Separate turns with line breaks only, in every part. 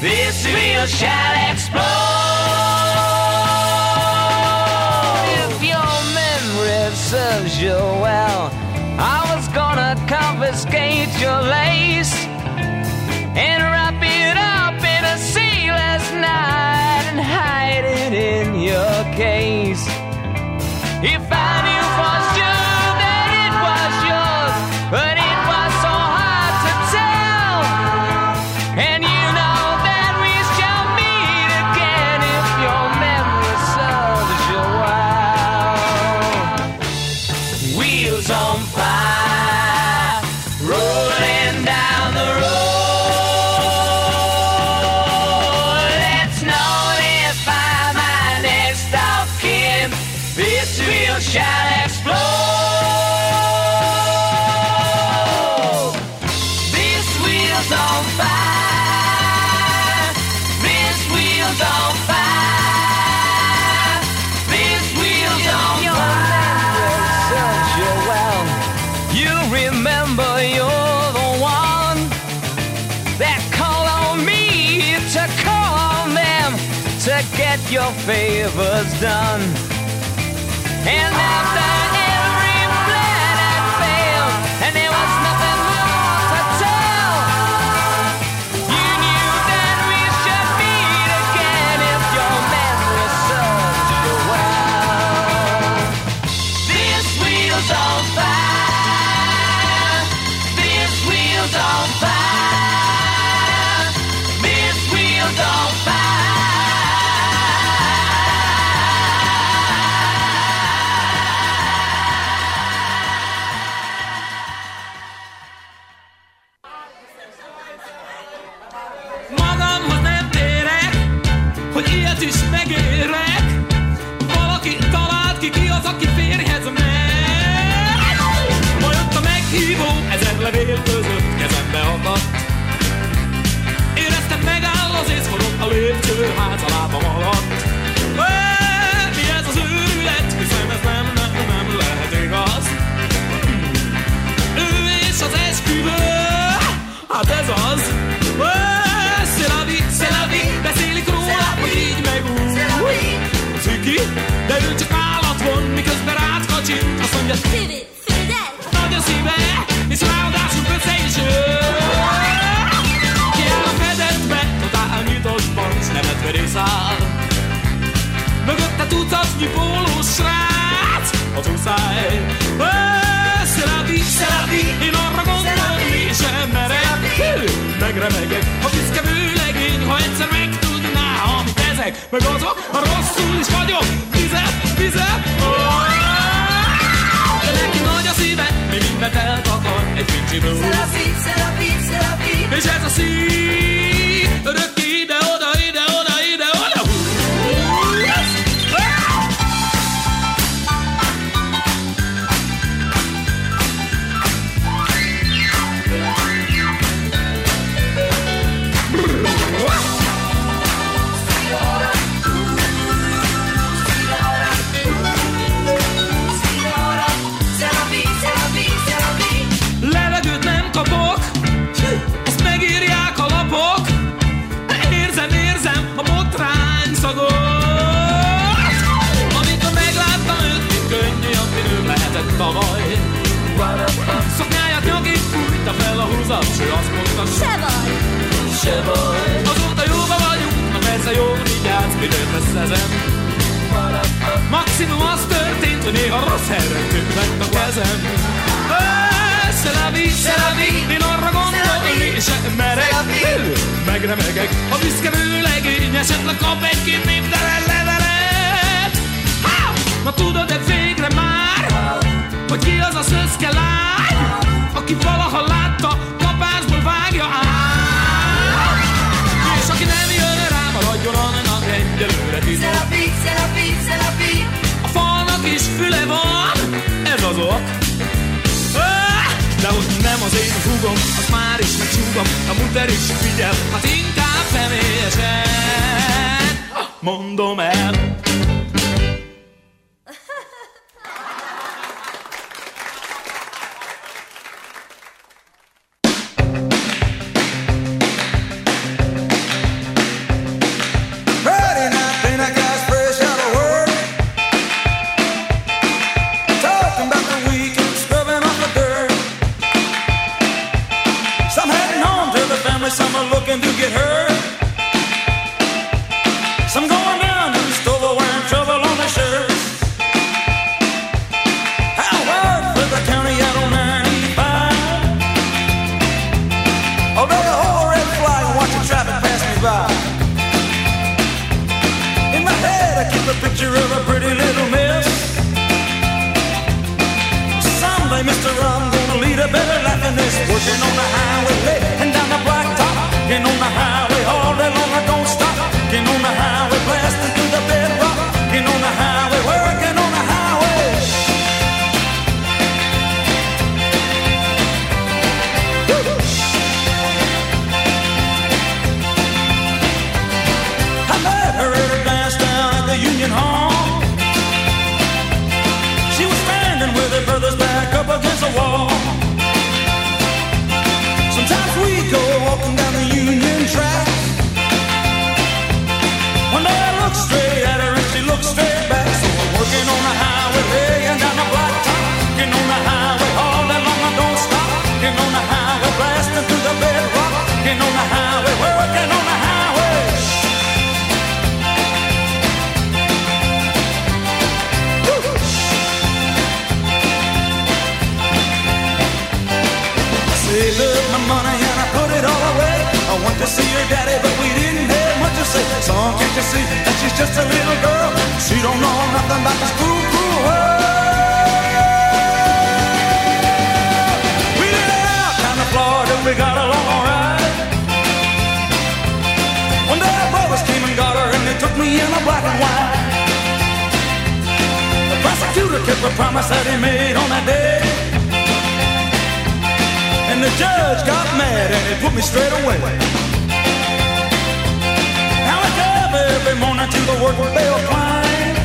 this wheel shall explode. If your memory serves you well, I was gonna confiscate your lace and wrap it up in a sailor's knot and hide it in your case. If I knew for sure that it was yours, but it was so hard to tell. And you know that we shall meet again if your memory serves you well. Wheels on fire, rolling down the road. Let's notify my next of kin. This wheel shall explode. This wheel's on fire. This wheel's on fire. This wheel's on fire. Serves you well. You remember you're the one that called on me to call on them to get your favors done. And after every plan had failed, and there was nothing more to tell, you knew that we should meet again if your memory serves you well. This wheel's on fire. This wheel's on fire. This wheel's on fire.
Magamhoz nem térek, hogy ilyet is megérek. Valaki talált ki az, aki férjhez megy. Ma jött a meghívó, 1000 levél között kezembe akadt. Éreztem, megáll az ész, forog a lépcsőház a lábam alatt. Mi ez az őrület, hiszen ez nem lehet igaz. Ő és az esküvő, hát ez az. C'est la vie, beszélik róla, hogy így meg úgy. Ciki, de ő csak állat von, miközben rád kacsint. Azt mondja, nagy a szíve, és ráadásul kösze is ő. Kiáll a fedetbe, totál nyitottban, s nevetve részáll. Mögötte tucatnyi pólós srác, az úszáj. C'est la vie, én arra gondolni sem merek. Megremegek, a büszke vőlegény, ha egyszer megtudná, amit ezek, meg azok, ha rosszul is vagyok. Vizet, de neki nagy a szíve, mi mindent eltakar egy fincsiból. C'est la vie, és ez a szív, örökké ide-oda. Levegőt nem kapok, ezt megírják a lapok. Érzem a botrány szagot. Amikor megláttam őt, mint könnyű, amin ő lehetett tavaly. Szoknyáját nyakig fújta fel a húzat, s ő azt mondta, se baj. Azóta jóba vagyunk, na persze jó, vigyázz, midőt lesz ezen. Maximum az történt, hogy néha rossz helyre tűnt a kezem. C'est la vie, én arra gondolni sem merek. Megremegek, a büszke vőlegény esetleg kap egy-két névtelen levelet. Na tudod-e végre már, hogy ki az a szöszke lány, aki valaha látta, kapásból vágja át. És aki nem jön rá, maradjon annak egyelőre titok.
C'est la vie.
A falnak is füle van, ez az ok. De hogy nem az én húgom, azt már is megsúgom, a muter is figyel, hát inkább személyesen mondom el.
cry. In my head I keep a picture of a pretty little miss. Someday, mister, I'm gonna lead a better life than this. Working on the highway, and down the blacktop. Getting on the highway all day long, I don't stop. Getting on the highway, blasting through the bedrock. Getting on the highway, working on the highway. I met her at a dance down at the Union Hall. She was standing with her brothers back up against the wall. Sometimes we go walking down the Union track. One day I look straight at her and she looks straight back. So I'm working on the highway, laying down the blacktop. Getting on the highway all day long, I don't stop. Getting on the highway, blasting through the bedrock. Getting on the highway, working on the highway. Saved up my money and I put it all away. I went to see her daddy, but we didn't have much to say. Son, can't you see that she's just a little girl? She don't know nothing about this cruel, cruel world. We lit out down the Florida, we got along alright. One day our brothers came and got her and they took me in a black and white. The prosecutor kept the promise that he made on that day. And the judge got mad and he put me straight away. Now I get up every morning to the work bell climb.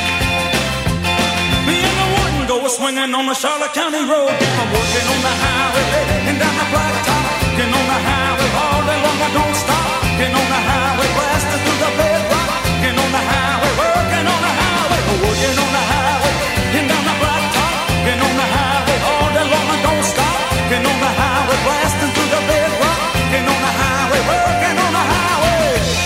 Me and the warden go swinging on the Charlotte County road. I'm working on the highway and down the blacktop. Getting on the highway all day long, I don't stop. Getting on the highway, blasting through the bedrock. Getting on the highway, working on the highway. Working on the highway and down the blacktop. Getting on the highway all day long, I don't stop. Getting on the highway, blasting through the bedrock. Getting on the highway, working on the highway.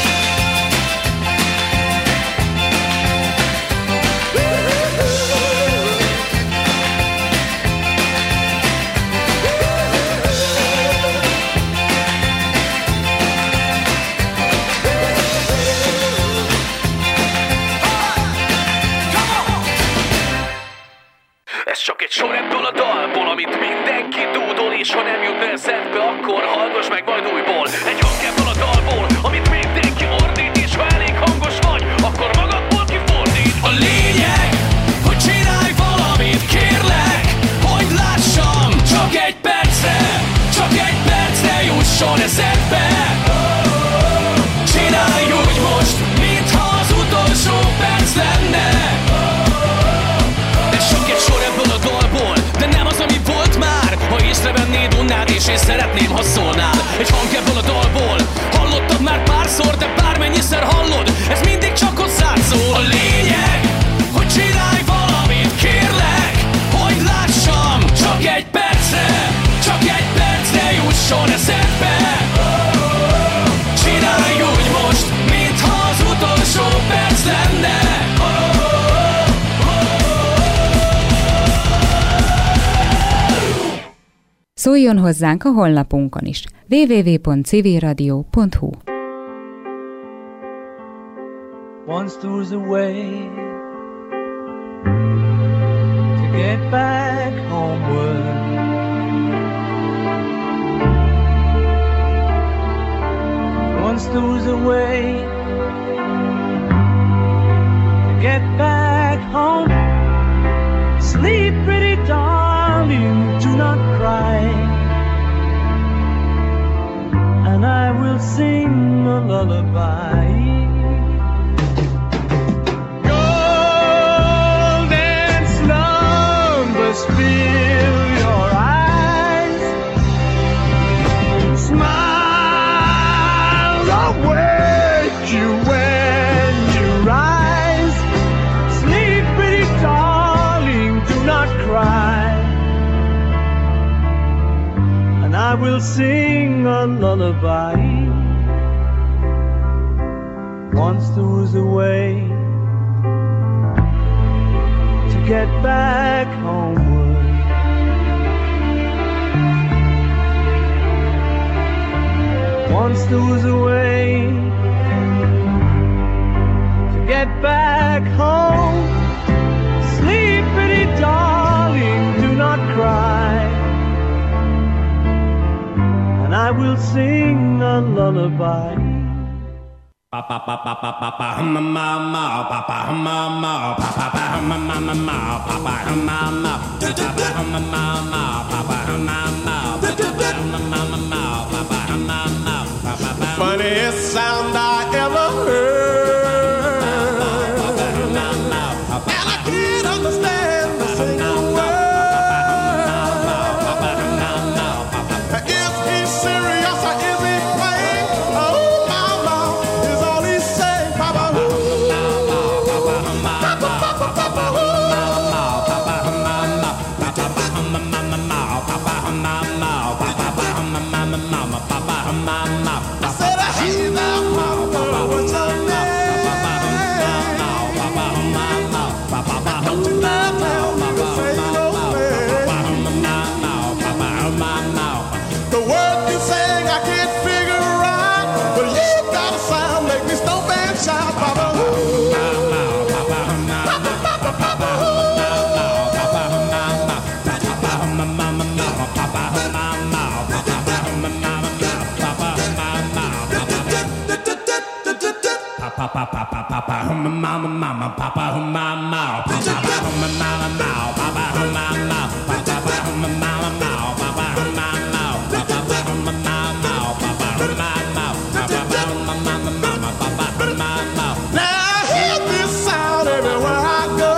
Ez csak egy sor ebből a dalból, amit mindenki dúdol, és ha nem jut eszedbe, akkor hallgass meg majd újból. Egy hang ebből a dalból, amit mindenki ordít, és ha elég hangos vagy, akkor magadból kifordít. A lényeg, hogy csinálj valamit, kérlek, hogy lássam, csak egy percre jusson eszedbe. Csinálj úgy most, mintha az utolsó perc lenne. Csak egy sor ebből a dalból, de nem az, ami volt már. Ha észrevennéd, unnád, és én szeretném, ha szólnál. Egy hang ebből a dalból, hallottad már párszor, de bármennyiszer hallod, ez mindig csak hozzád szól. A lényeg, hogy csinálj valamit, kérlek, hogy lássam, csak egy percre jusson eszedbe. Csinálj úgy most, mintha az utolsó perc lenne.
Szóljon hozzánk a honlapunkon is, www.civilradio.hu.
Once there was a way to get back homeward. Once there was a way to get back home. Sleep, pretty darling, do not cry, and I will sing a lullaby. Golden slumbers fill your eyes. Smile awake you when you rise. Sleep, pretty darling, do not cry, and I will sing a lullaby. Once there was a way to get back homeward. Once there was a way
sing a lullaby.
Papa papa papa papa mama papa mama papa mama mama papa mama papa mama papa mama papa mama papa funniest sound I ever heard, and I can't understand the single word. Is he serious or is he playing? Oh mama is all he saying. Papa I said hey now mama, what's your name? Don't you laugh now, you say no way. The word you sing I can't figure out, but you got a sound make me stomp and shout. Papa mama mama papa mama papa mama papa mama now I hear this sound everywhere I go,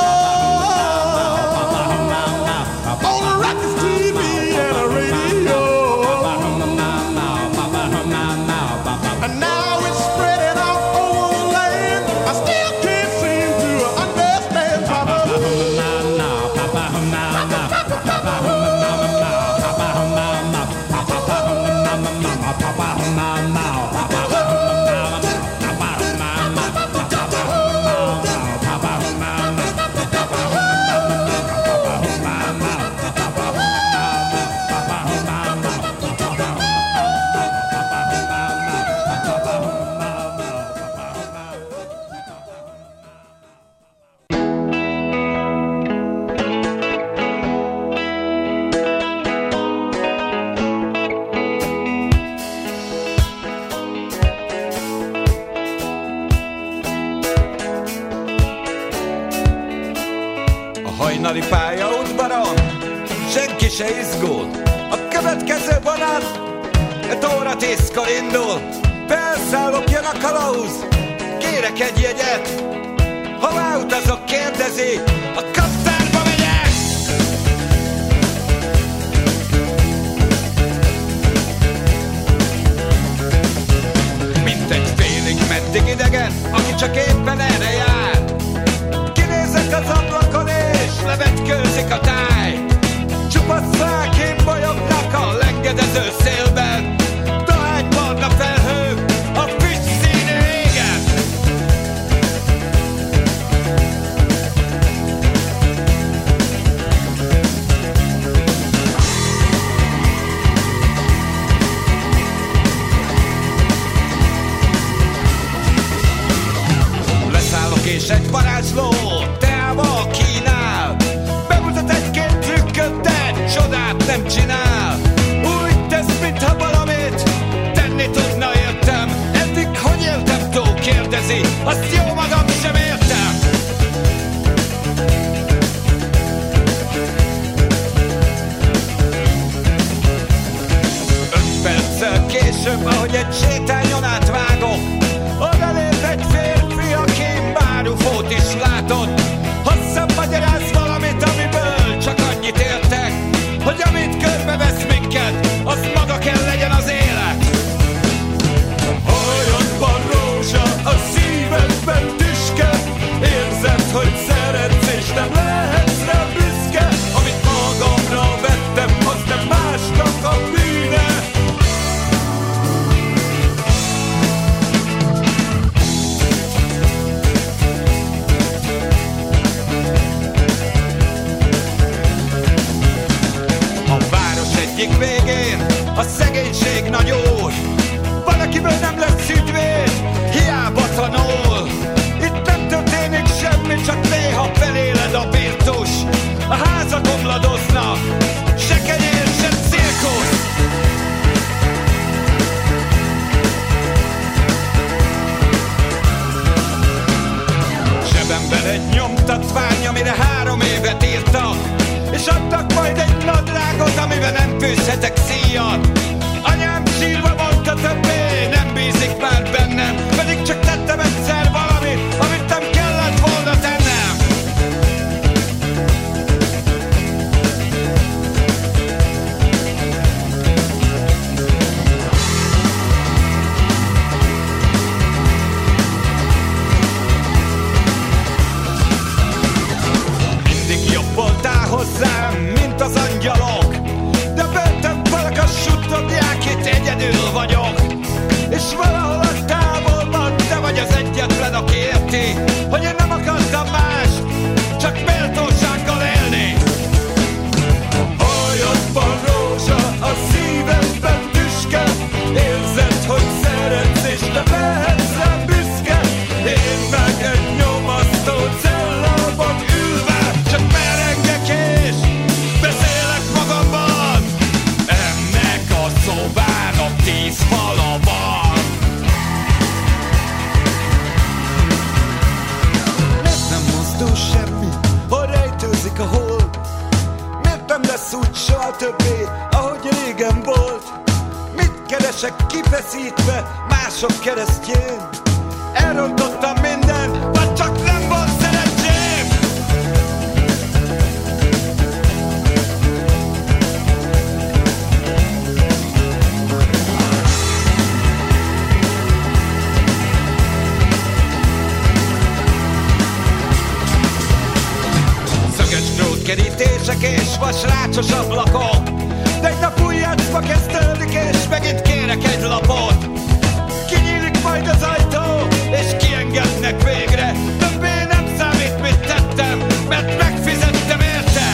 on the records, TV and the radio, and now it's spreading all over the land. I still can't seem to understand. Papa
hajnali pályaudvaron senki se izgul. A következő vonat 5 óra 10-kor indul. Felszállok, jön a kalauz, kérek egy jegyet. Hová utazok, kérdezi, a kaptárba megyek. Mint egy félig meddig idegen, aki csak éppen erre jár. Kinézek az ablakon és levetkőzik a táj. Csupasz fák bolyognak a lengedező szélben. Dohánybarna felhők a füst színű égen. Leszállok és egy varázsló teával kínál. Bemutat egy-két trükköt, de csodát nem csinál. Úgy tesz, mintha valamit tenni tudna, értem. Eddig hogy éltem túl, kérdezi, azt jó magam sem értem. Öt perccel később, ahogy egy sétányon átvágok, odalép egy férfi, aki bárufót is látott. Hosszabb magyaráz valamit, amiből csak annyit értek, hogy amit körbevesz minket, az maga kell legyen az élet. Hajadban rózsa a szívedben kezemben egy nyomtatvány, amire 3 évet írtak, és adtak majd egy nadrágot, amiben nem főzhetek szíjat. Anyám sírva mondta, többé nem bízik már bennem, pedig csak tettem egyszer valamit, amit nem kellett volna tennem. Mindig jobb voltál hozzám, mint az angyalok, de bennem valakas suttogják, itt egyedül vagyok. És valahol a távolban te vagy az egyetlen, aki érti, hogy én nem akartam más, csak méltósággal élni. A hajadban rózsa, a szívedben tüske, érzed, hogy szeretsz és te lehetsz rám büszke. Én meg egy nyomasztó cellában ülve, csak merengek és beszélek magamban. Ennek a szobának 10 fala van. Miért nem mozdul semmi, hol rejtőzik a hold? Miért nem lesz úgy soha többé, ahogy régen volt? Mit keresek kifeszítve mások keresztjén? Elrontottam mindent, vagy csak nem volt szerencsém? Szöges drótkerítések és vasrácsos ablakok, de egy nap új játszma kezdődik, és megint kérek egy lapot. Kinyílik majd az ajtó, és kiengednek végre. Többé nem számít, mit tettem, mert megfizettem érte.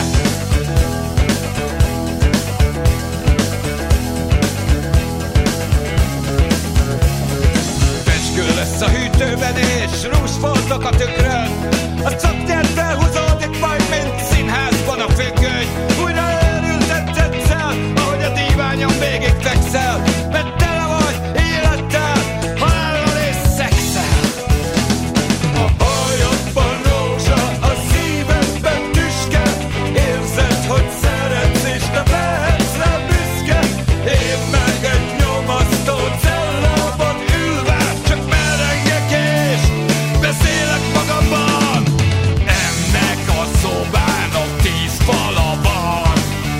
Pezsgő lesz a hűtőben, és rúzsfoltok a tükrön. A szapnyát felhúzódik majd, mint színházban a függöny. Újra elültettetsz, ahogy a díványon végig fekszel, mert tele vagy élettel, halállal és szexel. A hajadban rózsa, a szívedben tüske, érzed, hogy szeretsz és te lehetsz rá büszke. Én meg egy nyomasztó cellában ülve, csak merengek és beszélek magamban. Ennek a szobának 10 fala van.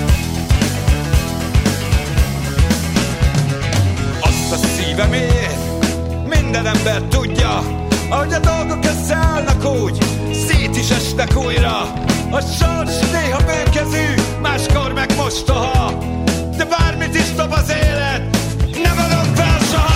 Azt a szívemért minden ember tudja, ahogy a dolgok összeállnak úgy, szét is esnek újra. A sors néha bőkezű, máskor meg mostoha, de bármit is dob az élet, nem adom fel soha.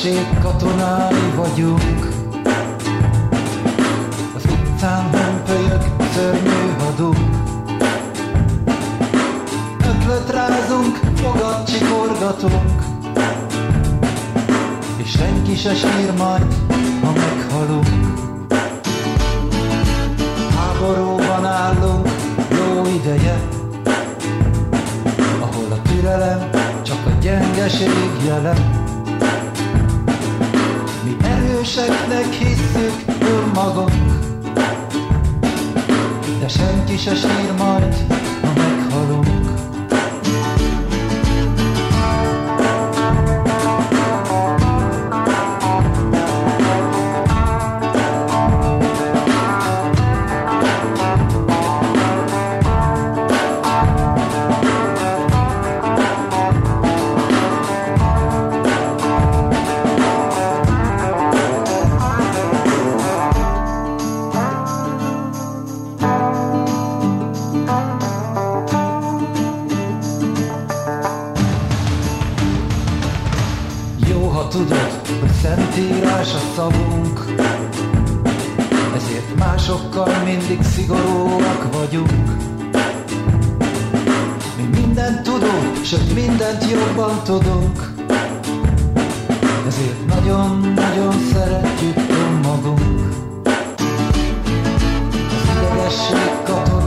idegesség katonái vagyunk. Az utcán hömpölyög szörnyű hadunk. Öklöt rázunk, fogat csikorgatunk, és senki se sír majd, ha meghalunk. Háborúban állunk jó ideje, ahol a türelem csak a gyengeség jele. Mi erőseknek hisszük önmagunk, de senki se sír majd, ha meghalunk. Tudod, hogy szentírás a szavunk, ezért másokkal mindig szigorúak vagyunk. Mi mindent tudunk, sőt mindent jobban tudunk, ezért nagyon-nagyon szeretjük önmagunk. Az idegesség katonái